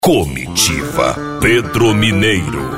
Comitiva Pedro Mineiro.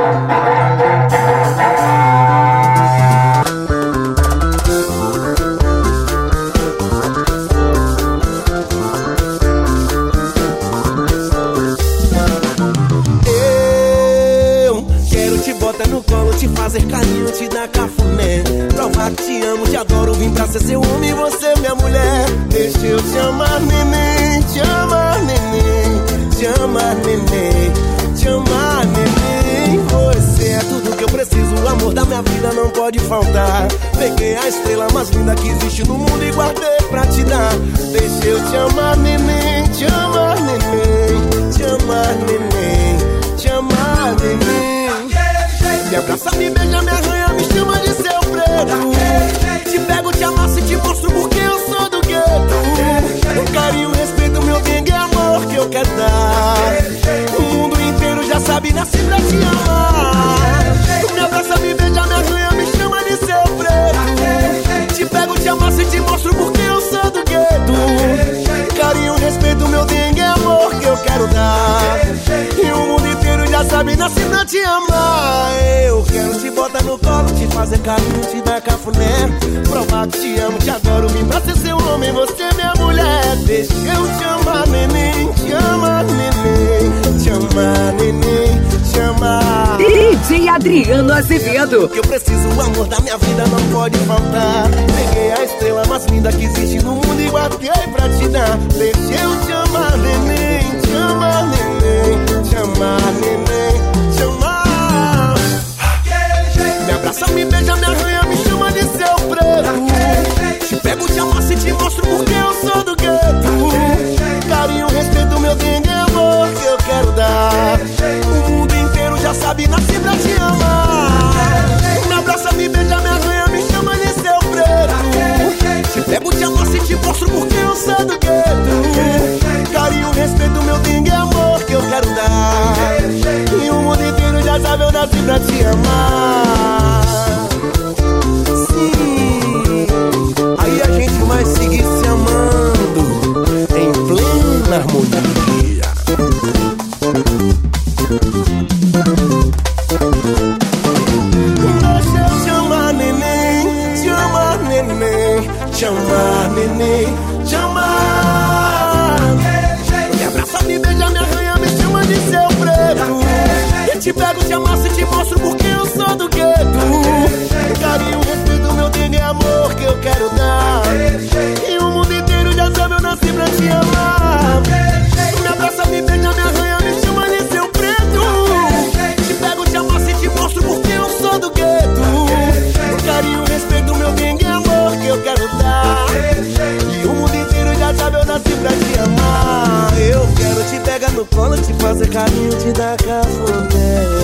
Eu quero te botar no colo, te fazer carinho, te dar cafuné, provar que te amo, te adoro, vim pra ser seu homem, você minha mulher. Deixa eu te amar, neném, te amar, neném, te amar, neném, te amar, neném. Você é tudo que eu preciso, o amor da minha vida não pode faltar. Peguei a estrela mais linda que existe no mundo e guardei pra te dar. Deixa eu te amar, neném, te amar, neném, te amar, neném, te amar, neném. Me abraça, me beija, me arranha, me chama de seu preto. Te pego, te amasso e te mostro porque eu sou do gueto. Um carinho, respeito, meu dengue é amor que eu quero dar. O mundo inteiro já sabe, nasci pra te amar. Me abraça, me beija, me arranha, me chama de seu preto. Te pego, te amasso e te mostro porque eu sou do gueto. Carinho, respeito, meu dengue é amor que eu quero dar. E o mundo inteiro já sabe, nasci pra te amar. Eu quero te botar no colo, te fazer carinho, te dar cafuné, provar que te amo, te adoro, vim pra ser seu homem, você é minha mulher. Deixa eu te amar, neném, te amar, neném, te amar, neném, te amar. DJ Adriano Azevedo. Que eu preciso, o amor da minha vida não pode faltar. Peguei a estrela mais linda que existe no mundo e guardei pra te dar. Deixa eu te amar, neném, te amar, neném, te amar, neném, te amar. Me abraça, me beija, me arranha, me chama de seu preto. Te pego, te amasso e te mostro porque eu sou do gueto. Carinho, respeito, meu dengue é amor que eu quero dar. O mundo inteiro já sabe, nasci pra te amar. Me abraça, me beija, me arranha, me chama de seu preto. Te pego, te amasso e te mostro porque eu sou do gueto. Carinho, respeito, meu dengue é amor que eu quero dar. E o mundo inteiro já sabe, eu nasci pra te amar. Sim, aí a gente vai seguir se amando em plena harmonia. Deixa eu te amar, neném, te amar, neném, te amar, neném, te amar. Me abraça, me beija, me arranha, me chama de seu preto. Eu te pego, te amasso e te mostro porque eu sou do gueto. Carinho, respeito, meu dengue é amor que eu quero dar. E o mundo inteiro já sabe, eu nasci pra te amar. Me abraça, me beija, me arranha, me chama de seu preto. Te pego, te amasso e te mostro porque eu sou do gueto. Carinho, respeito, meu dengue é amor que eu quero dar. E o mundo inteiro já sabe, eu nasci pra te amar. Eu quero te pegar no colo, te fazer carinho, te dar cafuné,